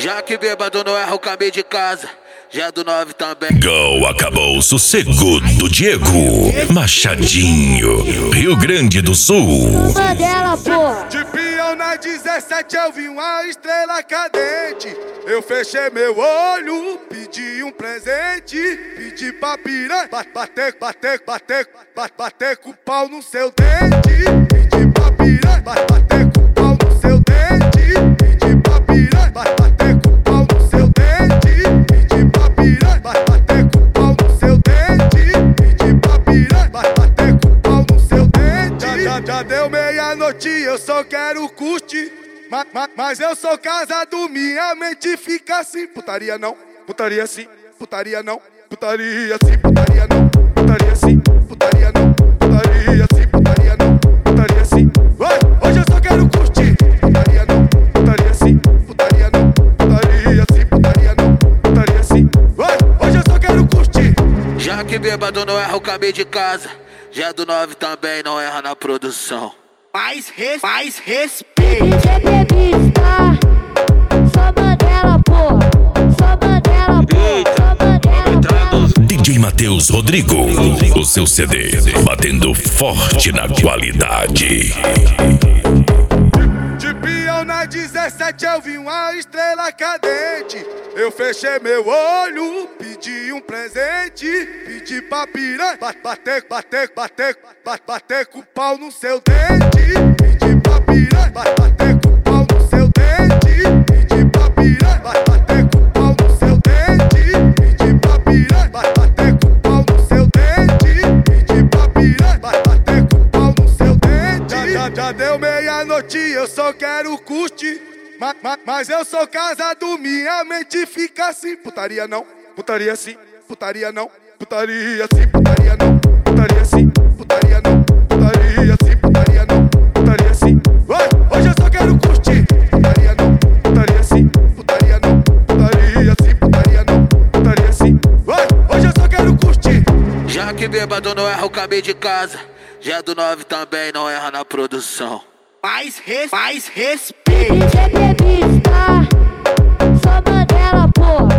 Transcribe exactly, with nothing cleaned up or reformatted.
Já que bêbado não erra o caminho de casa, já do nove também. Go acabou o sossego do Diego Machadinho, Rio Grande do Sul. Dela, porra. De peão na dezessete eu vi uma estrela cadente. Eu fechei meu olho, pedi um presente. Pedi pra piranha bater, bater, bater, bater, bater com o pau no seu dente. Pedi pra piranha bater com o pau no seu dente. Pedi pra piranha bater com o pau no seu dente. Pedi pra piranha bater com o pau no seu dente. Pedi pra piranha bater com o pau no seu dente. Já, já, já deu meia-noite, eu só quero curtir. Ma, ma, mas eu sou casado, minha mente fica assim. Putaria não, putaria sim, putaria não, putaria sim, putaria não, putaria sim, putaria não, putaria sim, putaria não, putaria sim. Hoje eu só quero curtir. Putaria não, putaria sim, putaria não, putaria sim, putaria não, putaria sim. Hoje eu só quero curtir. Já que bêbado não erra o caminho de casa, já do nove também não erra na produção. Mais, res, mais respeito. D J Bebista, só Mandela, porra. Só Mandela, porra. Só Mandela, porra. D J Matheus Rodrigo, o seu C D batendo forte na qualidade. De peão na dezessete eu vi uma estrela cadente. Eu fechei meu olho, pedi um presente. Pedi pra piranha bater, bater, bater, bater, bater com o pau no seu dente. Pedi pra piranha bater com o pau no seu dente. Pedi pra piranha bater com o pau no seu dente. Pedi pra piranha bater com o pau no seu dente. Pedi pra piranha bater com o pau no seu dente. Já, já, já deu meia-noite, eu só quero curtir. Ma, ma, mas eu sou casado, minha mente fica assim. Putaria não, putaria sim, putaria não, putaria sim, putaria não, putaria sim, putaria não, putaria sim, putaria não, putaria sim. Hoje eu só quero curtir. Putaria não, putaria sim, putaria não, putaria sim, putaria não, putaria sim. Hoje eu só quero curtir. Já que bêbado não erra o caminho de casa, já do nove também não erra na produção. Mais, res, mais respeito. D J Bebista, só Mandela, porra.